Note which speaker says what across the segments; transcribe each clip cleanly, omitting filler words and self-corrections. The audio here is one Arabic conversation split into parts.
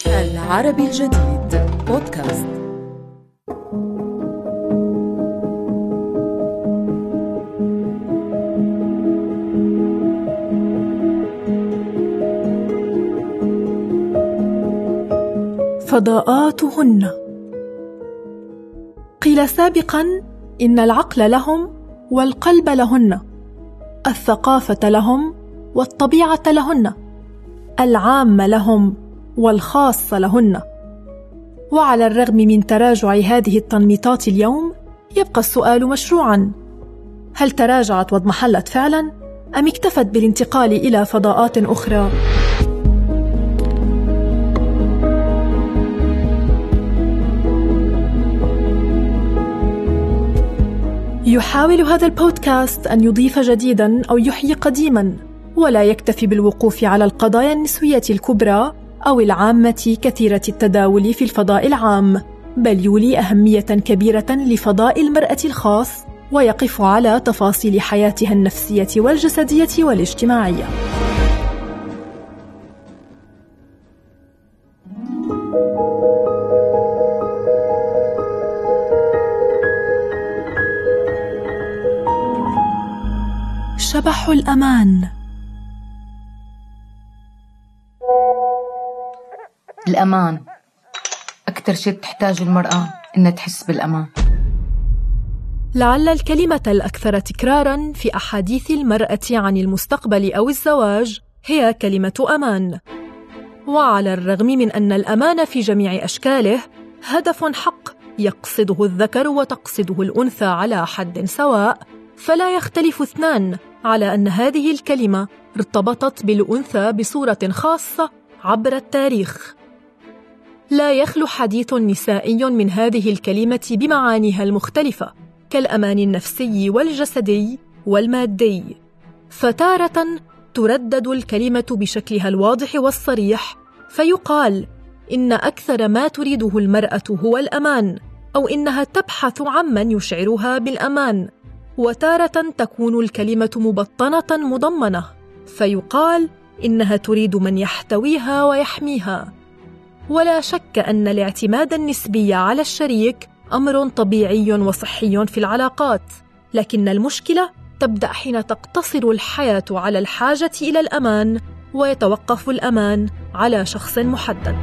Speaker 1: العربي الجديد بودكاست. فضاءاتهن. قيل سابقاً إن العقل لهم والقلب لهن، الثقافة لهم والطبيعة لهن، العام لهم والخاص لهن. وعلى الرغم من تراجع هذه التنميطات اليوم، يبقى السؤال مشروعاً: هل تراجعت واضمحلت فعلاً، أم اكتفت بالانتقال إلى فضاءات أخرى؟ يحاول هذا البودكاست أن يضيف جديداً أو يحيي قديماً، ولا يكتفي بالوقوف على القضايا النسوية الكبرى أو العامة كثيرة التداول في الفضاء العام، بل يولي أهمية كبيرة لفضاء المرأة الخاص، ويقف على تفاصيل حياتها النفسية والجسدية والاجتماعية. شبح الأمان.
Speaker 2: الأمان أكثر شيء بتحتاج المرأة إنها تحس بالأمان.
Speaker 3: لعل الكلمة الأكثر تكراراً في أحاديث المرأة عن المستقبل أو الزواج هي كلمة أمان. وعلى الرغم من أن الأمان في جميع أشكاله هدف حق يقصده الذكر وتقصده الأنثى على حد سواء، فلا يختلف اثنان على أن هذه الكلمة ارتبطت بالأنثى بصورة خاصة عبر التاريخ. لا يخلو حديث نسائي من هذه الكلمة بمعانيها المختلفة، كالأمان النفسي والجسدي والمادي. فتارة تردد الكلمة بشكلها الواضح والصريح، فيقال إن أكثر ما تريده المرأة هو الأمان، أو إنها تبحث عمن يشعرها بالأمان. وتارة تكون الكلمة مبطنة مضمنة، فيقال إنها تريد من يحتويها ويحميها. ولا شك أن الاعتماد النسبي على الشريك أمر طبيعي وصحي في العلاقات، لكن المشكلة تبدأ حين تقتصر الحياة على الحاجة إلى الأمان، ويتوقف الأمان على شخص محدد.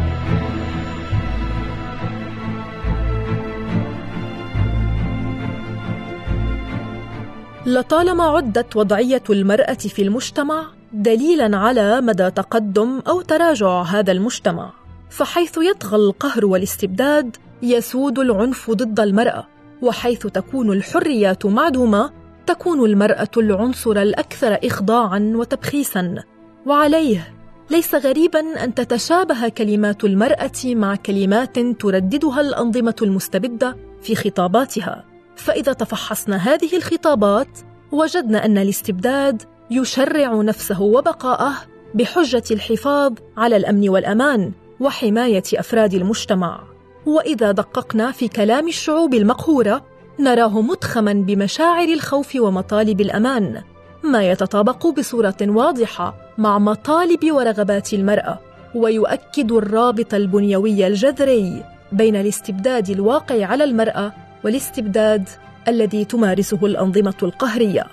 Speaker 3: لطالما عدت وضعية المرأة في المجتمع دليلاً على مدى تقدم أو تراجع هذا المجتمع، فحيث يطغى القهر والاستبداد يسود العنف ضد المرأة، وحيث تكون الحريات معدومة تكون المرأة العنصر الأكثر إخضاعاً وتبخيساً. وعليه ليس غريباً أن تتشابه كلمات المرأة مع كلمات ترددها الأنظمة المستبدة في خطاباتها. فإذا تفحصنا هذه الخطابات وجدنا أن الاستبداد يشرع نفسه وبقاءه بحجة الحفاظ على الأمن والأمان وحماية أفراد المجتمع. وإذا دققنا في كلام الشعوب المقهورة نراه متخما بمشاعر الخوف ومطالب الأمان، ما يتطابق بصورة واضحة مع مطالب ورغبات المرأة، ويؤكد الرابط البنيوي الجذري بين الاستبداد الواقع على المرأة والاستبداد الذي تمارسه الأنظمة القهرية.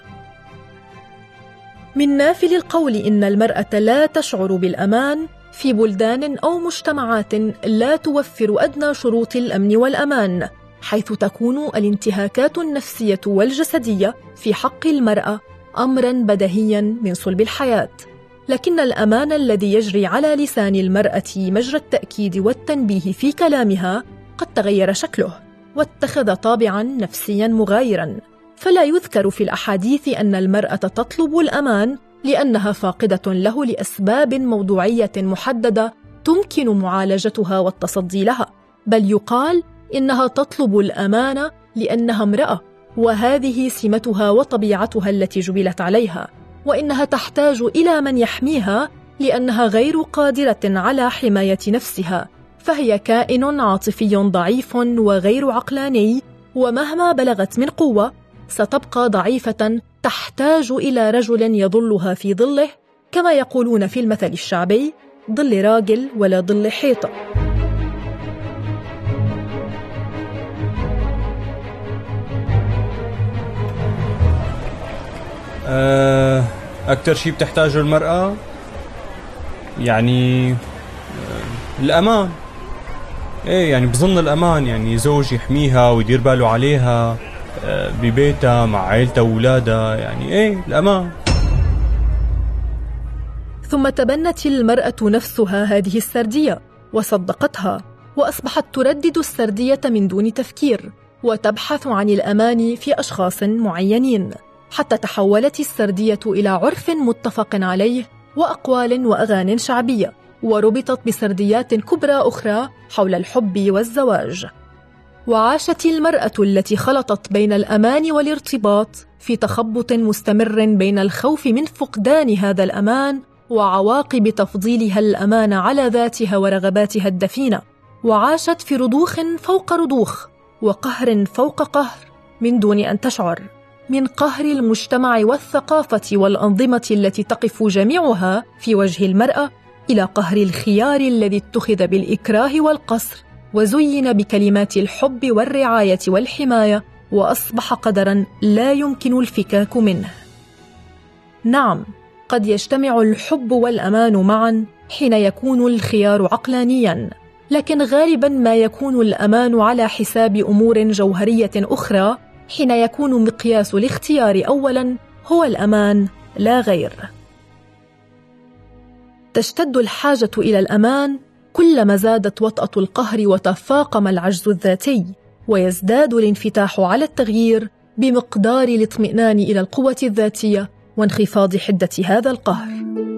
Speaker 3: من نافل القول إن المرأة لا تشعر بالأمان في بلدان أو مجتمعات لا توفر أدنى شروط الأمن والأمان، حيث تكون الانتهاكات النفسية والجسدية في حق المرأة أمراً بديهياً من صلب الحياة. لكن الأمان الذي يجري على لسان المرأة مجرى التأكيد والتنبيه في كلامها قد تغير شكله واتخذ طابعاً نفسياً مغايراً. فلا يذكر في الأحاديث أن المرأة تطلب الأمان لأنها فاقدة له لأسباب موضوعية محددة تمكن معالجتها والتصدي لها، بل يقال إنها تطلب الأمان لأنها امرأة، وهذه سمتها وطبيعتها التي جبلت عليها، وإنها تحتاج إلى من يحميها لأنها غير قادرة على حماية نفسها، فهي كائن عاطفي ضعيف وغير عقلاني، ومهما بلغت من قوة ستبقى ضعيفة تحتاج إلى رجل يظلها في ظله، كما يقولون في المثل الشعبي: ظل راجل ولا ظل حيطة.
Speaker 4: أكتر شيء بتحتاجه المرأة يعني الأمان. إيه يعني بظن الأمان، يعني زوج يحميها ويدير باله عليها ببيتها مع عائلتها وولادها، يعني إيه الأمان.
Speaker 3: ثم تبنت المرأة نفسها هذه السردية وصدقتها، وأصبحت تردد السردية من دون تفكير وتبحث عن الأمان في أشخاص معينين، حتى تحولت السردية إلى عرف متفق عليه وأقوال وأغاني شعبية، وربطت بسرديات كبرى أخرى حول الحب والزواج. وعاشت المرأة التي خلطت بين الأمان والارتباط في تخبط مستمر بين الخوف من فقدان هذا الأمان وعواقب تفضيلها الأمان على ذاتها ورغباتها الدفينة، وعاشت في رضوخ فوق رضوخ وقهر فوق قهر من دون أن تشعر، من قهر المجتمع والثقافة والأنظمة التي تقف جميعها في وجه المرأة، إلى قهر الخيار الذي اتخذ بالإكراه والقصر وزين بكلمات الحب والرعاية والحماية، وأصبح قدراً لا يمكن الفكاك منه. نعم، قد يجتمع الحب والأمان معاً حين يكون الخيار عقلانياً، لكن غالباً ما يكون الأمان على حساب أمور جوهرية أخرى، حين يكون مقياس الاختيار أولاً هو الأمان لا غير. تشتد الحاجة إلى الأمان كلما زادت وطأة القهر وتفاقم العجز الذاتي، ويزداد الانفتاح على التغيير بمقدار الاطمئنان إلى القوة الذاتية وانخفاض حدة هذا القهر.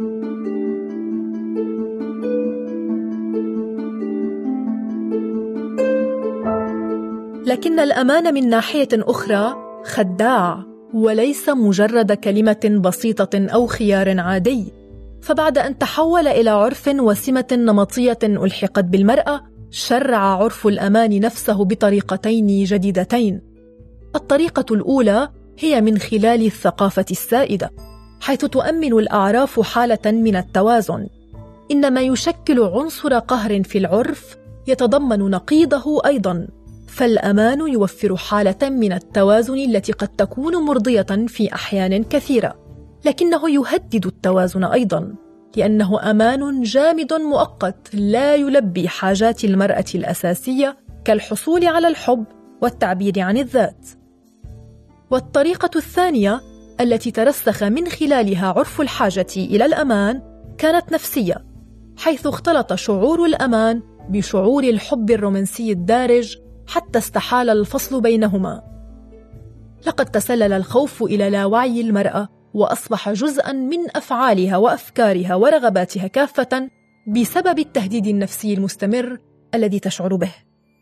Speaker 3: لكن الأمان من ناحية أخرى خداع، وليس مجرد كلمة بسيطة أو خيار عادي، فبعد أن تحول إلى عرف وسمة نمطية ألحقت بالمرأة، شرع عرف الأمان نفسه بطريقتين جديدتين. الطريقة الأولى هي من خلال الثقافة السائدة، حيث تؤمن الأعراف حالة من التوازن، إنما يشكل عنصر قهر في العرف يتضمن نقيضه أيضاً، فالأمان يوفر حالة من التوازن التي قد تكون مرضية في أحيان كثيرة، لكنه يهدد التوازن أيضاً، لأنه أمان جامد مؤقت لا يلبي حاجات المرأة الأساسية كالحصول على الحب والتعبير عن الذات. والطريقة الثانية التي ترسخ من خلالها عرف الحاجة إلى الأمان كانت نفسية، حيث اختلط شعور الأمان بشعور الحب الرومانسي الدارج حتى استحال الفصل بينهما. لقد تسلل الخوف إلى لاوعي المرأة وأصبح جزءاً من أفعالها وأفكارها ورغباتها كافة بسبب التهديد النفسي المستمر الذي تشعر به.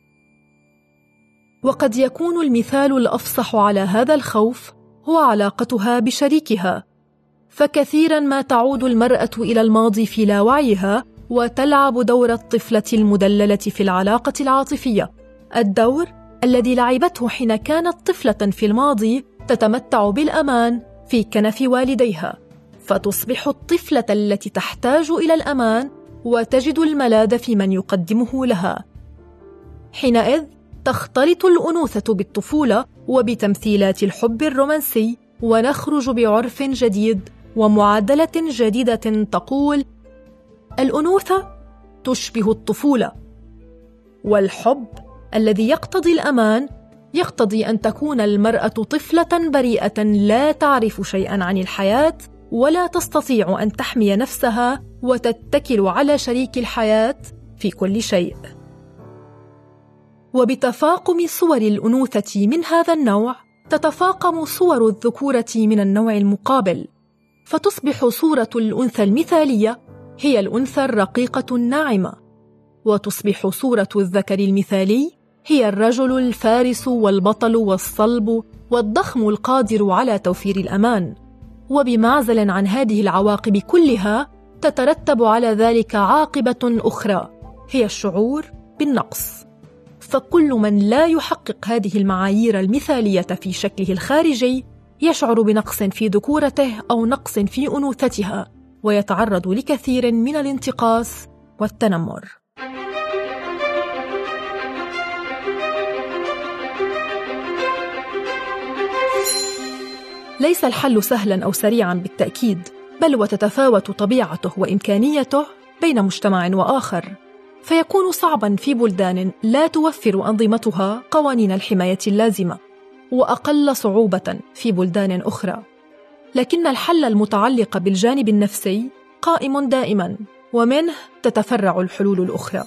Speaker 3: وقد يكون المثال الأفصح على هذا الخوف هو علاقتها بشريكها، فكثيراً ما تعود المرأة إلى الماضي في لاوعيها وتلعب دور الطفلة المدللة في العلاقة العاطفية، الدور الذي لعبته حين كانت طفلة في الماضي تتمتع بالأمان في كنف والديها، فتصبح الطفلة التي تحتاج إلى الأمان وتجد الملاذ في من يقدمه لها. حينئذ تختلط الأنوثة بالطفولة وبتمثيلات الحب الرومانسي، ونخرج بعرف جديد ومعادلة جديدة تقول: الأنوثة تشبه الطفولة، والحب الذي يقتضي الأمان يقتضي أن تكون المرأة طفلة بريئة لا تعرف شيئاً عن الحياة ولا تستطيع أن تحمي نفسها وتتكل على شريك الحياة في كل شيء. وبتفاقم صور الأنوثة من هذا النوع تتفاقم صور الذكورة من النوع المقابل، فتصبح صورة الأنثى المثالية هي الأنثى الرقيقة الناعمة، وتصبح صورة الذكر المثالي هي الرجل الفارس والبطل والصلب والضخم القادر على توفير الأمان. وبمعزل عن هذه العواقب كلها تترتب على ذلك عاقبة أخرى هي الشعور بالنقص، فكل من لا يحقق هذه المعايير المثالية في شكله الخارجي يشعر بنقص في ذكورته أو نقص في أنوثتها، ويتعرض لكثير من الانتقاص والتنمر. ليس الحل سهلاً أو سريعاً بالتأكيد، بل وتتفاوت طبيعته وإمكانيته بين مجتمع وآخر، فيكون صعباً في بلدان لا توفر أنظمتها قوانين الحماية اللازمة، وأقل صعوبة في بلدان أخرى. لكن الحل المتعلق بالجانب النفسي قائم دائماً، ومنه تتفرع الحلول الأخرى.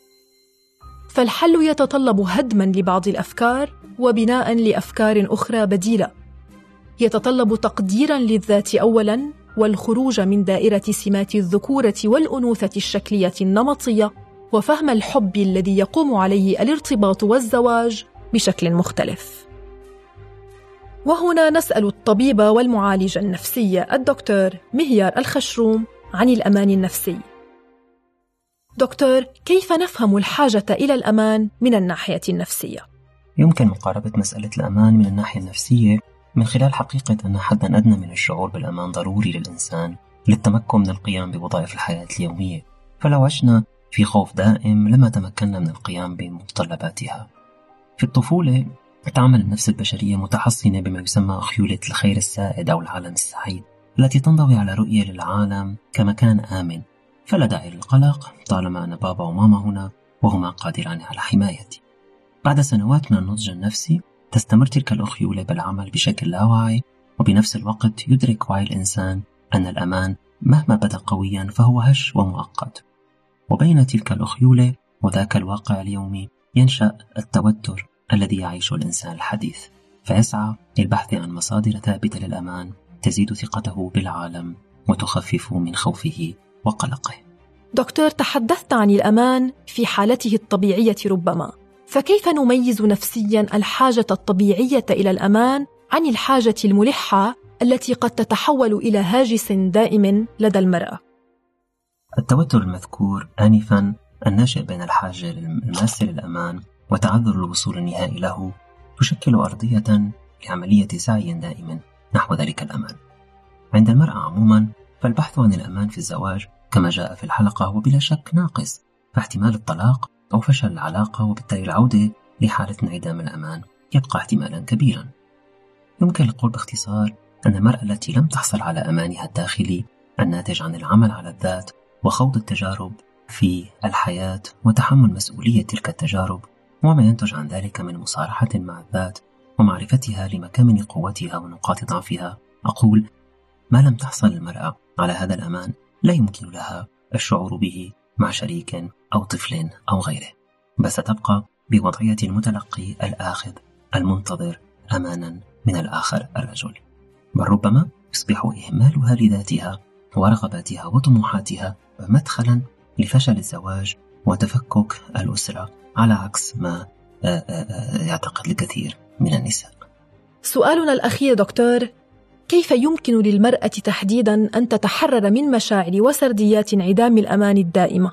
Speaker 3: فالحل يتطلب هدماً لبعض الأفكار وبناء لأفكار أخرى بديلة، يتطلب تقديراً للذات أولاً، والخروج من دائرة سمات الذكورة والأنوثة الشكلية النمطية، وفهم الحب الذي يقوم عليه الارتباط والزواج بشكل مختلف. وهنا نسأل الطبيب والمعالج النفسي الدكتور مهيار الخشروم عن الأمان النفسي. دكتور، كيف نفهم الحاجة إلى الأمان من الناحية النفسية؟
Speaker 5: يمكن مقاربة مسألة الأمان من الناحية النفسية من خلال حقيقة أن حداً أدنى من الشعور بالأمان ضروري للإنسان للتمكن من القيام بوظائف الحياة اليومية. فلو عشنا في خوف دائم لما تمكنا من القيام بمتطلباتها. في الطفولة تعمل النفس البشرية متحصنة بما يسمى أخيولة الخير السائد أو العالم السعيد، التي تنضوي على رؤية للعالم كمكان آمن، فلا داعي للقلق طالما أن بابا وماما هنا وهما قادران على حمايتي. بعد سنوات من النضج النفسي تستمر تلك الأخيولة بالعمل بشكل لا واعي، وبنفس الوقت يدرك وعي الإنسان أن الأمان مهما بدا قويا فهو هش ومؤقت. وبين تلك الأخيولة وذاك الواقع اليومي ينشأ التوتر الذي يعيشه الإنسان الحديث، فيسعى للبحث عن مصادر ثابتة للأمان تزيد ثقته بالعالم وتخفف من خوفه وقلقه.
Speaker 3: دكتور، تحدثت عن الأمان في حالته الطبيعية ربما، فكيف نميز نفسياً الحاجة الطبيعية إلى الأمان عن الحاجة الملحة التي قد تتحول إلى هاجس دائم لدى المرأة؟
Speaker 5: التوتر المذكور آنفاً الناشئ بين الحاجة الماسة للأمان وتعذر الوصول النهائي له تشكل أرضية لعملية سعي دائم نحو ذلك الأمان. عند المرأة عموماً فالبحث عن الأمان في الزواج كما جاء في الحلقة هو بلا شك ناقص، فاحتمال الطلاق أو فشل العلاقة وبالتالي العودة لحالة انعدام الأمان يبقى احتمالا كبيرا. يمكن القول باختصار أن المرأة التي لم تحصل على أمانها الداخلي الناتج عن العمل على الذات وخوض التجارب في الحياة وتحمل مسؤولية تلك التجارب وما ينتج عن ذلك من مصارحة مع الذات ومعرفتها لمكامن قوتها ونقاط ضعفها، أقول ما لم تحصل المرأة على هذا الأمان لا يمكن لها الشعور به مع شريك أو طفل أو غيره، بس تبقى بوضعية المتلقي الآخذ المنتظر أمانا من الآخر الرجل، بل ربما يصبح إهمالها لذاتها ورغباتها وطموحاتها مدخلا لفشل الزواج وتفكك الأسرة، على عكس ما يعتقد الكثير من النساء.
Speaker 3: سؤالنا الأخير دكتور، كيف يمكن للمرأة تحديدا أن تتحرر من مشاعر وسرديات انعدام الأمان الدائمة؟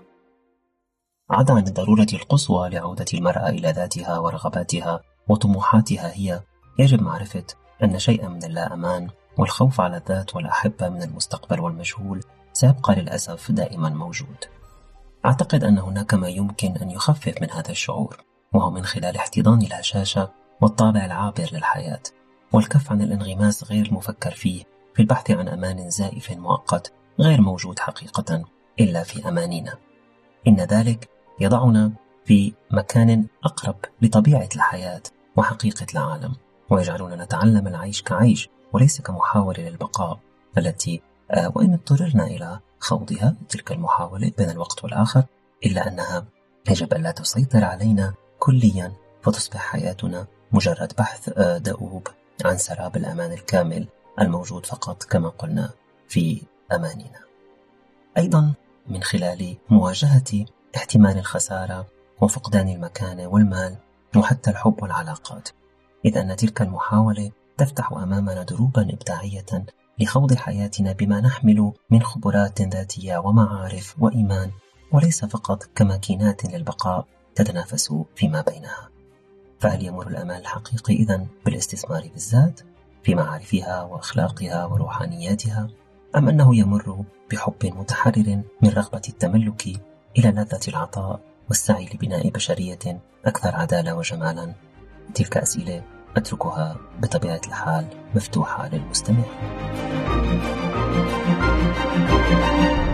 Speaker 5: عدا عن الضرورة القصوى لعودة المرأة إلى ذاتها ورغباتها وطموحاتها هي يجب معرفة أن شيئا من اللا أمان والخوف على الذات والأحبة من المستقبل والمجهول سيبقى للأسف دائما موجود. أعتقد أن هناك ما يمكن أن يخفف من هذا الشعور، وهو من خلال احتضان الهشاشة والطابع العابر للحياة والكف عن الانغماس غير المفكر فيه في البحث عن أمان زائف مؤقت غير موجود حقيقة إلا في أماننا. إن ذلك يضعنا في مكان أقرب لطبيعة الحياة وحقيقة العالم، ويجعلنا نتعلم العيش كعيش وليس كمحاولة للبقاء التي وإن اضطررنا إلى خوضها تلك المحاولة بين الوقت والآخر، إلا أنها يجب أن لا تسيطر علينا كليا فتصبح حياتنا مجرد بحث دؤوب عن سراب الأمان الكامل الموجود فقط كما قلنا في أماننا. أيضا من خلال مواجهة احتمال الخسارة وفقدان المكانة والمال وحتى الحب والعلاقات، إذ أن تلك المحاولة تفتح أمامنا دروبا إبداعية لخوض حياتنا بما نحمل من خبرات ذاتية ومعارف وإيمان، وليس فقط كماكينات للبقاء تتنافس فيما بينها. فهل يمر الأمان الحقيقي إذن بالاستثمار بالذات في معارفها وأخلاقها وروحانياتها، أم أنه يمر بحب متحرر من رغبة التملك إلى لذة العطاء والسعي لبناء بشرية أكثر عدالة وجمالا؟ تلك أسئلة أتركها بطبيعة الحال مفتوحة للمستمع.